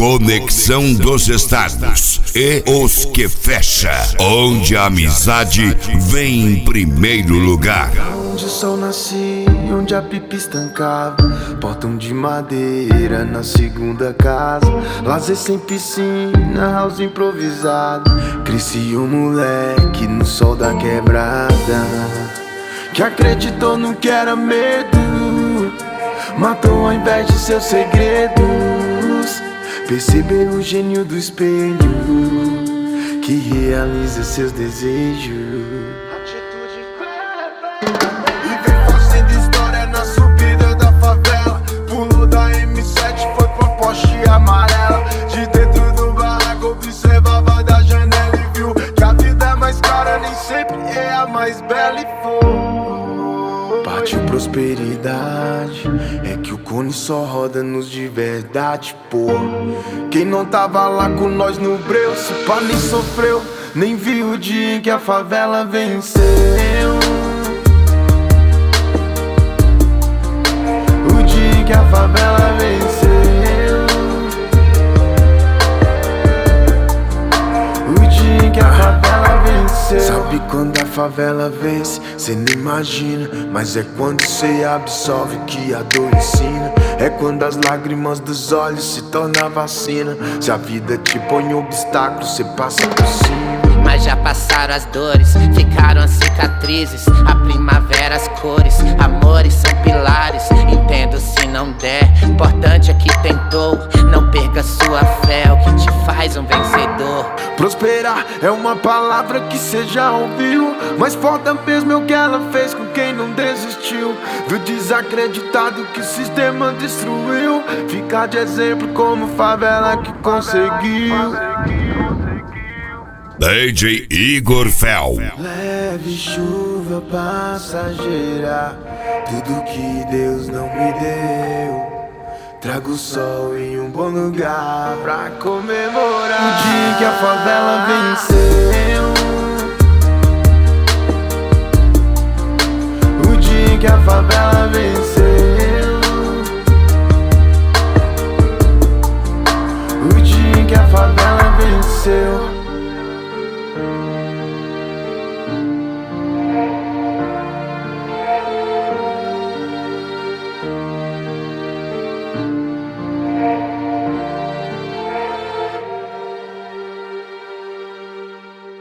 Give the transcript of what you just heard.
Conexão dos Estados e os que fecha, onde a amizade vem em primeiro lugar. Onde o sol nascia, onde a pipa estancava, portão de madeira na segunda casa, lazer sem piscina, house improvisado. Cresci um moleque no sol da quebrada, que acreditou no que era medo, matou ao invés de seus segredos. Perceber o gênio do espelho, que realiza seus desejos. E vem fazendo história na subida da favela. Pulou da M7, foi pra Porsche amarela. De dentro do barraco observava da janela e viu que a vida é mais cara, nem sempre é a mais bela. E foi partiu prosperidade, é que o cone só roda nos de verdade, pô. Quem não tava lá com nós no breu, se pá nem sofreu, nem viu o dia em que a favela venceu. O dia em que a favela venceu. O dia em que a favela venceu. Sabe quando a favela vence? Cê nem imagina, mas é quando cê absorve que a dor ensina. É quando as lágrimas dos olhos se tornam vacina. Se a vida te põe obstáculo, cê passa por cima. Mas já passaram as dores, ficaram as cicatrizes. A primavera, as cores, amores são pilares. Entendo se não der, importante é que tentou. Não perca sua fé, é o que te faz um vencedor. Prosperar é uma palavra que cê já ouviu, mas foda mesmo é o que ela fez com quem não desistiu. Do desacreditado que o sistema destruiu, ficar de exemplo como favela que conseguiu. DJ Igor Fel. Leve chuva passageira, tudo que Deus não me deu. Trago o sol em um bom lugar pra comemorar o dia que a favela venceu. O dia que a favela